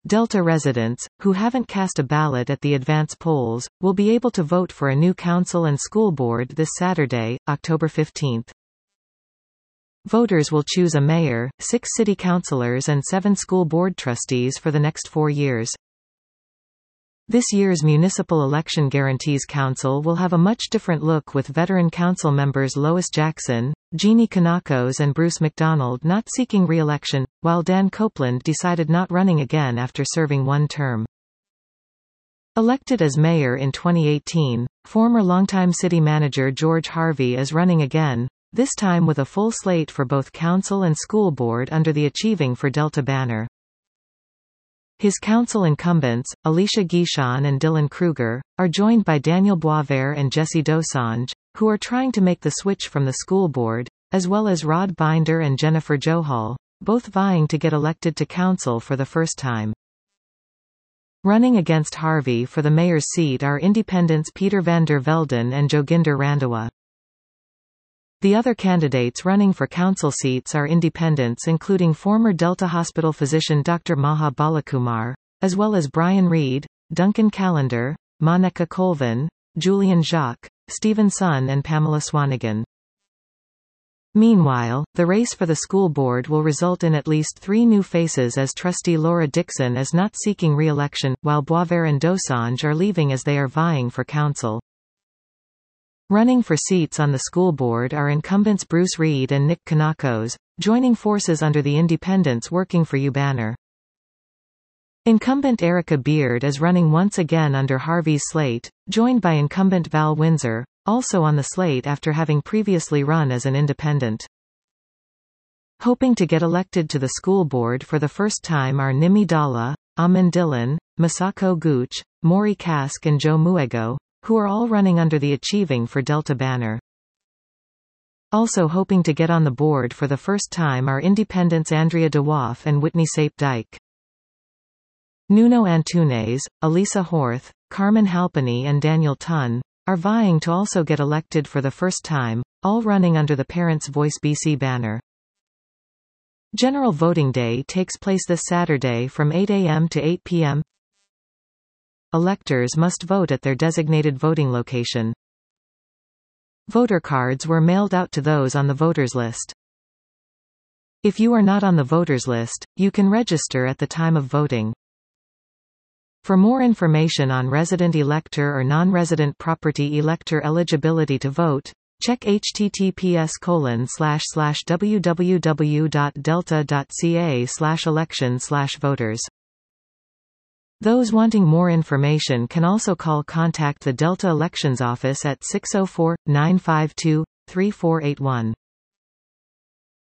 Delta residents, who haven't cast a ballot at the advance polls, will be able to vote for a new council and school board this Saturday, October 15. Voters will choose a mayor, 6 city councilors and 7 school board trustees for the next 4 years. This year's Municipal Election Guarantees Council will have a much different look, with veteran council members Lois Jackson, Jeannie Kanakos and Bruce McDonald not seeking re-election, while Dan Copeland decided not running again after serving 1 term. Elected as mayor in 2018, former longtime city manager George Harvey is running again, this time with a full slate for both council and school board under the Achieving for Delta banner. His council incumbents, Alicia Guichon and Dylan Kruger, are joined by Daniel Boisvert and Jesse Dosanjh, who are trying to make the switch from the school board, as well as Rod Binder and Jennifer Johal, both vying to get elected to council for the first time. Running against Harvey for the mayor's seat are independents Peter van der Velden and Joginder Randhawa. The other candidates running for council seats are independents including former Delta Hospital physician Dr. Maha Balakumar, as well as Brian Reed, Duncan Callender, Monica Colvin, Julian Jacques, Stephen Sun and Pamela Swanigan. Meanwhile, the race for the school board will result in at least 3 new faces, as trustee Laura Dixon is not seeking re-election, while Boisvert and Dosanjh are leaving as they are vying for council. Running for seats on the school board are incumbents Bruce Reed and Nick Kanakos, joining forces under the Independents Working for You banner. Incumbent Erica Beard is running once again under Harvey's slate, joined by incumbent Val Windsor, also on the slate after having previously run as an independent. Hoping to get elected to the school board for the first time are Nimi Dalla, Amin Dillon, Masako Gooch, Maury Kask and Joe Muego, who are all running under the Achieving for Delta banner. Also hoping to get on the board for the first time are independents Andrea DeWolf and Whitney Sape Dyke. Nuno Antunes, Elisa Horth, Carmen Halpany and Daniel Tunn are vying to also get elected for the first time, all running under the Parents' Voice BC banner. General Voting Day takes place this Saturday from 8 a.m. to 8 p.m. Electors must vote at their designated voting location. Voter cards were mailed out to those on the voters list. If you are not on the voters list, you can register at the time of voting. For more information on resident elector or non-resident property elector eligibility to vote, check https://www.delta.ca/election/voters. Those wanting more information can also contact the Delta Elections Office at 604-952-3481.